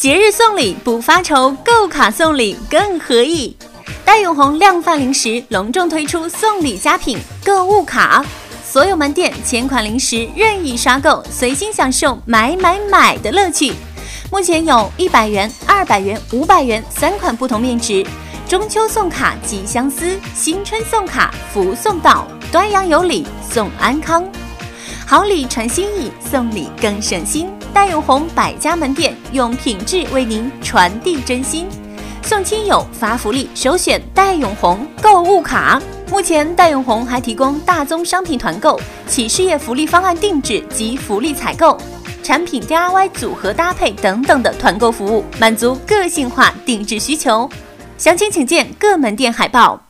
节日送礼不发愁，购卡送礼更合意。大永红量贩零食隆重推出送礼佳品购物卡，所有门店前款零食任意刷购，随心享受买的乐趣。目前有100元、200元、500元3款不同面值。中秋送卡吉相思，新春送卡福送到，端阳有礼送安康。好礼传心意，送礼更省心。大永红100家门店用品质为您传递真心。送亲友发福利，首选大永红购物卡。目前大永红还提供大宗商品团购、企事业福利方案定制及福利采购、产品 DIY 组合搭配等等的团购服务，满足个性化定制需求。详情请见各门店海报。